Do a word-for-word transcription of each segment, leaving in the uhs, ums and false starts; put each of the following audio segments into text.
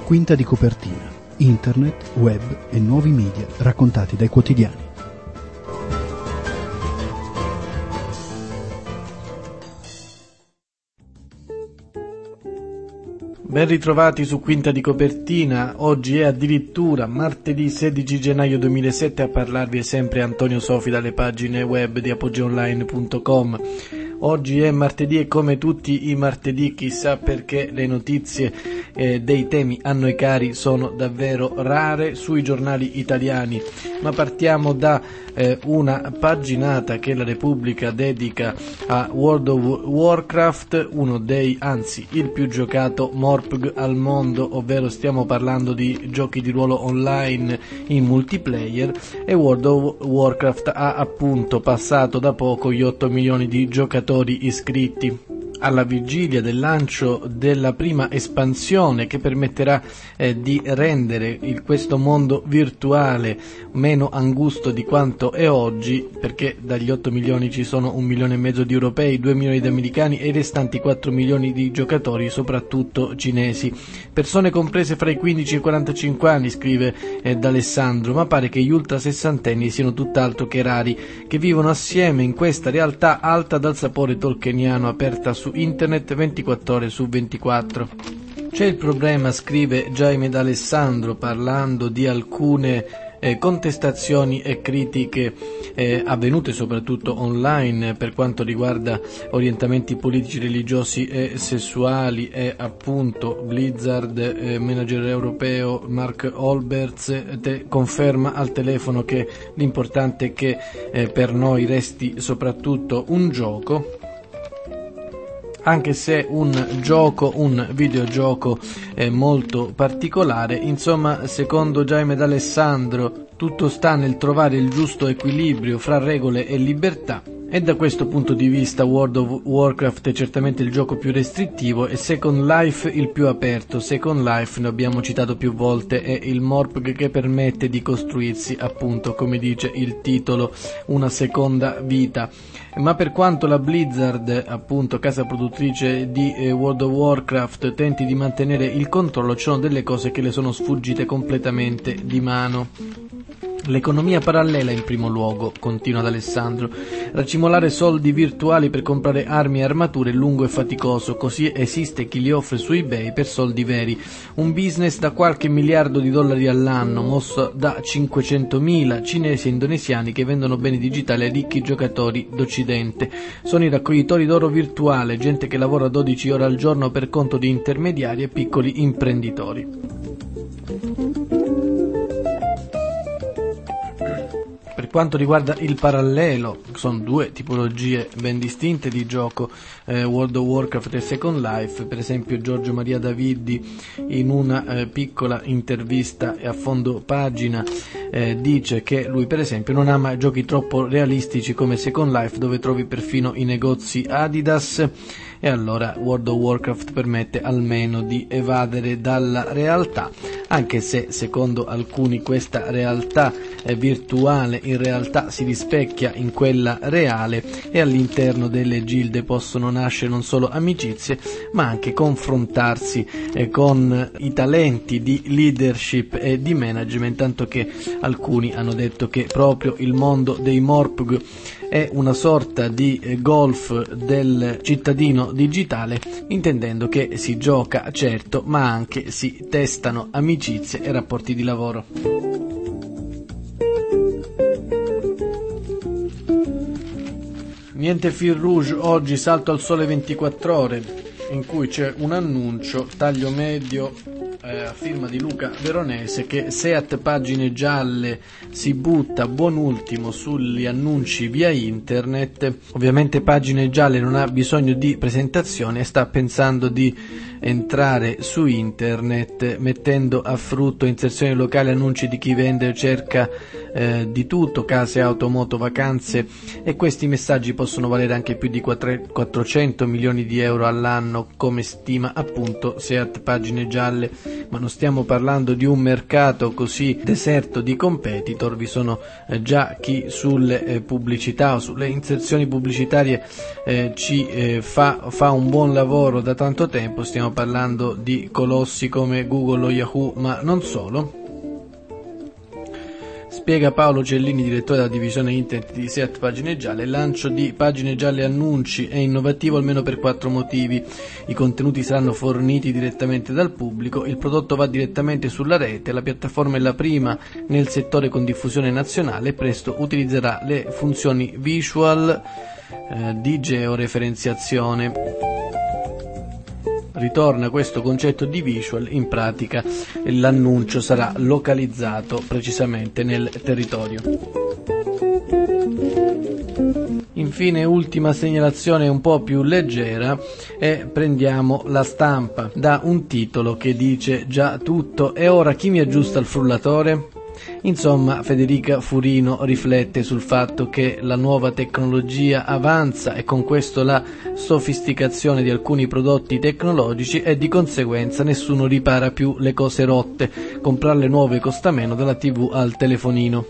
Quinta di copertina, internet, web e nuovi media raccontati dai quotidiani. Ben ritrovati su Quinta di copertina. Oggi è addirittura martedì sedici gennaio duemilasette, a parlarvi è sempre Antonio Sofi dalle pagine web di apogeonline punto com. Oggi è martedì e come tutti i martedì, chissà perché, le notizie eh, dei temi a noi cari sono davvero rare sui giornali italiani. Ma partiamo da eh, una paginata che la Repubblica dedica a World of Warcraft, uno dei, anzi il più giocato MORPG al mondo, ovvero stiamo parlando di giochi di ruolo online in multiplayer, e World of Warcraft ha appunto passato da poco gli otto milioni di giocatori iscritti. Alla vigilia del lancio della prima espansione che permetterà eh, di rendere il, questo mondo virtuale meno angusto di quanto è oggi, perché dagli otto milioni ci sono un milione e mezzo di europei, due milioni di americani e i restanti quattro milioni di giocatori, soprattutto cinesi. Persone comprese fra i quindici e i quarantacinque anni, scrive eh, D'Alessandro, ma pare che gli ultra sessantenni siano tutt'altro che rari, che vivono assieme in questa realtà alta dal sapore tolkieniano, aperta su internet ventiquattro ore su ventiquattro. C'è il problema, scrive Jaime D'Alessandro, parlando di alcune eh, contestazioni e critiche eh, avvenute soprattutto online per quanto riguarda orientamenti politici, religiosi e sessuali, e appunto Blizzard, eh, manager europeo Mark Olberts te conferma al telefono che l'importante è che eh, per noi resti soprattutto un gioco, anche se un gioco, un videogioco è molto particolare. Insomma, secondo Jaime D'Alessandro, tutto sta nel trovare il giusto equilibrio fra regole e libertà, e da questo punto di vista World of Warcraft è certamente il gioco più restrittivo e Second Life il più aperto. Second Life, ne abbiamo citato più volte, è il MORPG che permette di costruirsi, appunto, come dice il titolo, una seconda vita. Ma per quanto la Blizzard, appunto casa produttrice di eh, World of Warcraft, tenti di mantenere il controllo, ci sono delle cose che le sono sfuggite completamente di mano. L'economia parallela in primo luogo, continua D'Alessandro. Racimolare soldi virtuali per comprare armi e armature è lungo e faticoso, così esiste chi li offre su eBay per soldi veri. Un business da qualche miliardo di dollari all'anno, mosso da cinquecentomila cinesi e indonesiani che vendono beni digitali a ricchi giocatori d'Occidente. Sono i raccoglitori d'oro virtuale, gente che lavora dodici ore al giorno per conto di intermediari e piccoli imprenditori. Per quanto riguarda il parallelo, sono due tipologie ben distinte di gioco, eh, World of Warcraft e Second Life. Per esempio Giorgio Maria Davidi, in una eh, piccola intervista a fondo pagina, eh, dice che lui per esempio non ama giochi troppo realistici come Second Life, dove trovi perfino i negozi Adidas, e allora World of Warcraft permette almeno di evadere dalla realtà, anche se secondo alcuni questa realtà eh, virtuale in realtà si rispecchia in quella reale, e all'interno delle gilde possono nascere non solo amicizie ma anche confrontarsi eh, con i talenti di leadership e di management, tanto che alcuni hanno detto che proprio il mondo dei MORPG è una sorta di eh, golf del cittadino digitale, intendendo che si gioca certo ma anche si testano amicizie e rapporti di lavoro. Niente fil rouge oggi, salto al Sole ventiquattro ore, in cui c'è un annuncio, taglio medio eh, a firma di Luca Veronese, che Seat Pagine Gialle si butta buon ultimo sugli annunci via internet. Ovviamente Pagine Gialle non ha bisogno di presentazione e sta pensando di entrare su internet mettendo a frutto inserzioni locali, annunci di chi vende o cerca eh, di tutto, case, auto, moto, vacanze, e questi messaggi possono valere anche più di quattrocento milioni di euro all'anno, come stima appunto Seat Pagine Gialle. ma non stiamo parlando di un mercato così deserto di competitor. Vi sono eh, già chi sulle eh, pubblicità o sulle inserzioni pubblicitarie eh, ci eh, fa, fa un buon lavoro da tanto tempo. Stiamo parlando di colossi come Google o Yahoo, ma non solo. Spiega Paolo Cellini, direttore della divisione internet di SEAT Pagine Gialle: il lancio di Pagine Gialle Annunci è innovativo almeno per quattro motivi. I contenuti saranno forniti direttamente dal pubblico, il prodotto va direttamente sulla rete, la piattaforma è la prima nel settore con diffusione nazionale e presto utilizzerà le funzioni visual eh, di georeferenziazione. Ritorna questo concetto di visual, in pratica l'annuncio sarà localizzato precisamente nel territorio. Infine, ultima segnalazione un po' più leggera, e prendiamo La Stampa da un titolo che dice già tutto: e ora chi mi aggiusta il frullatore? Insomma, Federica Furino riflette sul fatto che la nuova tecnologia avanza e con questo la sofisticazione di alcuni prodotti tecnologici e di conseguenza nessuno ripara più le cose rotte. Comprarle nuove costa meno, dalla tivù al telefonino.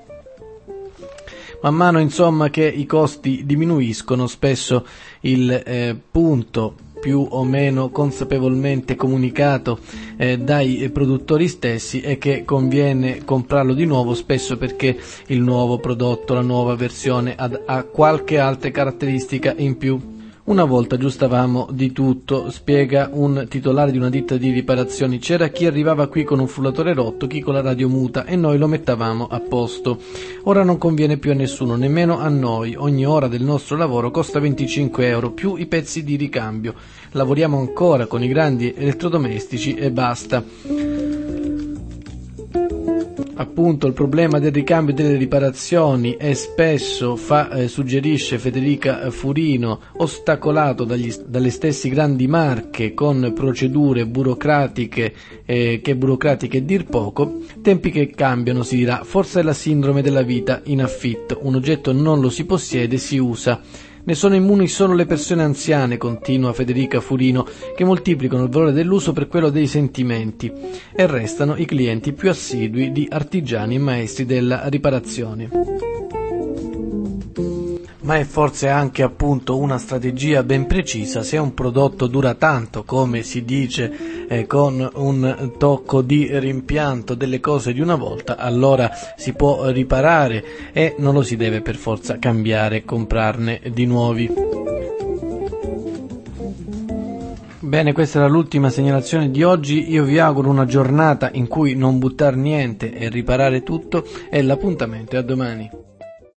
Man mano insomma che i costi diminuiscono, spesso il eh, punto più o meno consapevolmente comunicato eh, dai produttori stessi è che conviene comprarlo di nuovo, spesso perché il nuovo prodotto, la nuova versione ha, ha qualche altra caratteristica in più. Una volta aggiustavamo di tutto, spiega un titolare di una ditta di riparazioni. C'era chi arrivava qui con un frullatore rotto, chi con la radio muta, e noi lo mettavamo a posto. Ora non conviene più a nessuno, nemmeno a noi. Ogni ora del nostro lavoro costa venticinque euro più i pezzi di ricambio. Lavoriamo ancora con i grandi elettrodomestici e basta. Appunto, il problema del ricambio e delle riparazioni è spesso, fa, eh, suggerisce Federica Furino, ostacolato dagli, dalle stesse grandi marche, con procedure burocratiche eh, che burocratiche dir poco. Tempi che cambiano, si dirà, forse è la sindrome della vita in affitto: un oggetto non lo si possiede, si usa. Ne sono immuni solo le persone anziane, continua Federica Furino, che moltiplicano il valore dell'uso per quello dei sentimenti, e restano i clienti più assidui di artigiani e maestri della riparazione. Ma è forse anche appunto una strategia ben precisa. Se un prodotto dura tanto, come si dice eh, con un tocco di rimpianto delle cose di una volta, allora si può riparare e non lo si deve per forza cambiare, comprarne di nuovi. Bene, questa era l'ultima segnalazione di oggi. Io vi auguro una giornata in cui non buttare niente e riparare tutto, e l'appuntamento è a domani.